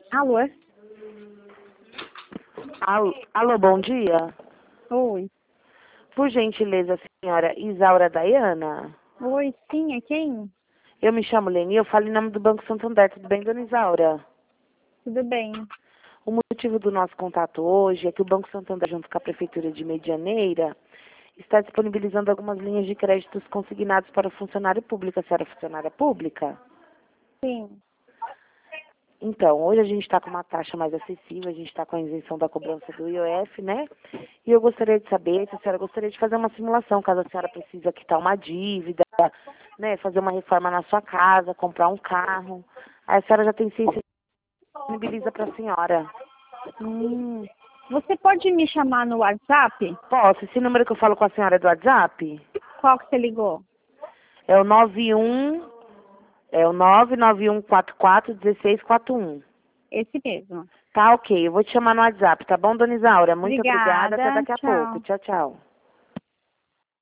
Alô? Alô, bom dia. Oi. Por gentileza, senhora Isaura Dayana? Oi, sim, é quem? Eu me chamo Leni, eu falo em nome do Banco Santander. Tudo bem, dona Isaura? Tudo bem. O motivo do nosso contato hoje é que o Banco Santander, junto com a Prefeitura de Medianeira, está disponibilizando algumas linhas de créditos consignados para o funcionário público. A senhora é funcionária pública? Sim. Então, hoje a gente está com uma taxa mais acessível, a gente está com a isenção da cobrança do IOF, né? E eu gostaria de saber se a senhora gostaria de fazer uma simulação, caso a senhora precise quitar uma dívida, né? Fazer uma reforma na sua casa, comprar um carro. Aí a senhora já tem ciência que disponibiliza para a senhora. Você pode me chamar no WhatsApp? Posso? Esse número que eu falo com a senhora é do WhatsApp? Qual que você ligou? É o 991441641. Esse mesmo. Tá, ok. Eu vou te chamar no WhatsApp, tá bom, dona Isaura? Muito obrigada. Até Obrigada. daqui a pouco. Tchau. Tchau, tchau.